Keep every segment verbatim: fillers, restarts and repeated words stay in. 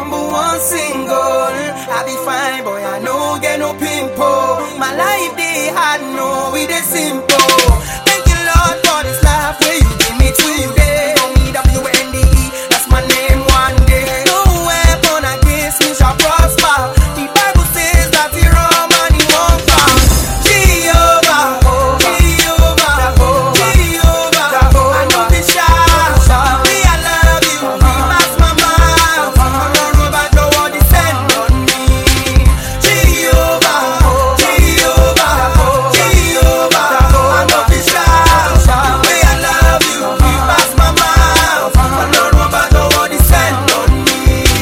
number one single. I be fine, boy, I no get no pimple. My life they hard, no, it is simple. Thank you, Lord, for this life where you give me today. Don't need W N D E, that's my name one day. No weapon against me shall prosper. The Bible says that he wrong and he won't fall. Jehovah, Jehovah, Jehovah, I know be shy. Me, I love you, me pass my mouth. I don't know about your word, descend on me. Jehovah, Jehovah, Jehovah, I know be shy. Me, I love you, me pass my mouth. I don't know about your word, descend on me.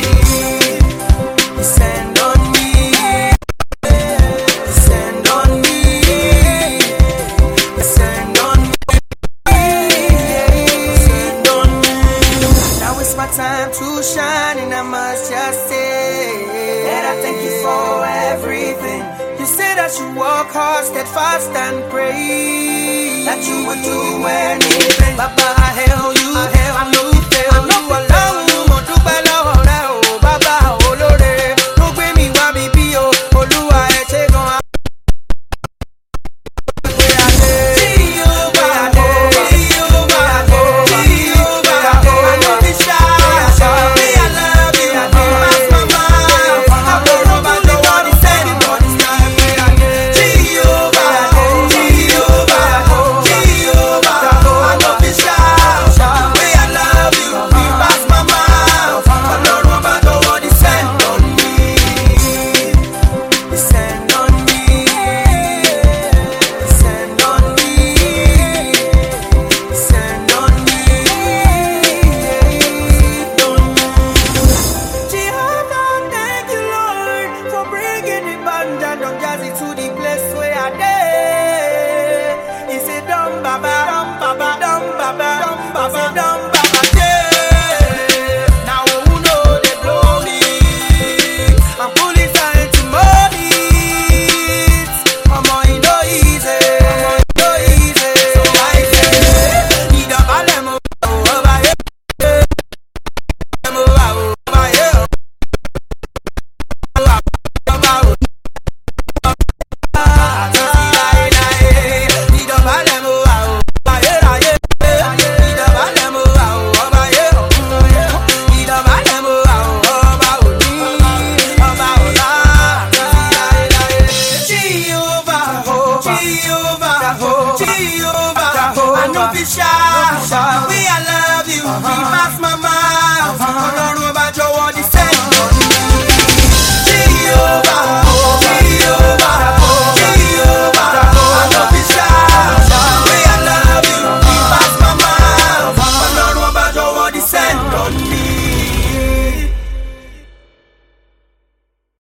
Descend on me. Descend on me. Descend on me. Descend on me. Now it's my time to shine, and I must just say that I thank you for everything. You said I should walk hard, steadfast, and pray that you would do anything. Baba, I hail you. I hail. I know